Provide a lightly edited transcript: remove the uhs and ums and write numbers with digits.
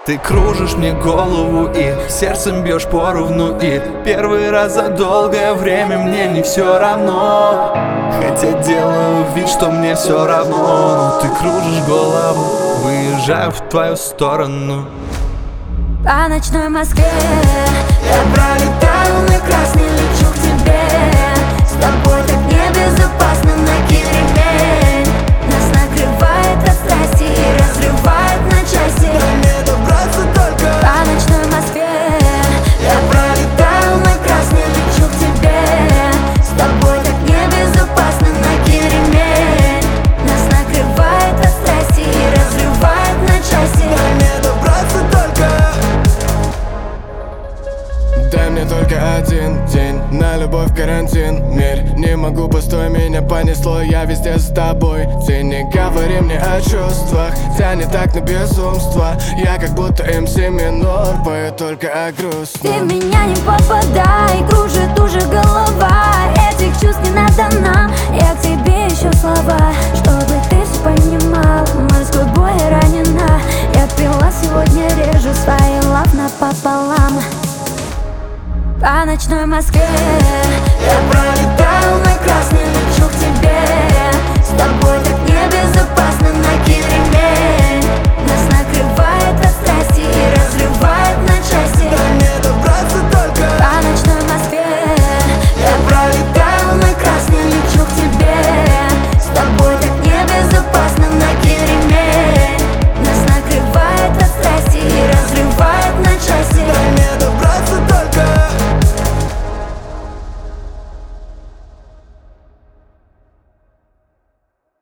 Ты кружишь мне голову и сердцем бьешь поровну. И первый раз за долгое время мне не все равно. Хотя делаю вид, что мне все равно, но ты кружишь голову, выезжаю в твою сторону. По ночной Москве я пролетаю на красный, лечу к тебе. С тобой так небезопасно, накинь ремень. Нас накрывает от страсти и разрывает на части. Дай мне добраться только. По ночной Москве я пролетаю на красный, лечу к тебе. С тобой так небезопасно, накинь ремень. Нас накрывает от страсти и разрывает на части. Дай мне добраться только. Дай мне только один день на любовь карантин. Мир, не могу, пустой, меня понесло, я везде с тобой. Ты не говори мне о чувствах, тянет так на безумство. Я как будто МС минор, пою только о Ты в грустном. меня не попадай, кружит уже голова. Этих чувств не надо нам, я к тебе ищу слова. Чтобы ты все понимал, морской бой ранена. Я пила сегодня, режу свои лав напополам. По ночной Москве я пролетаю на красный, лечу к тебе.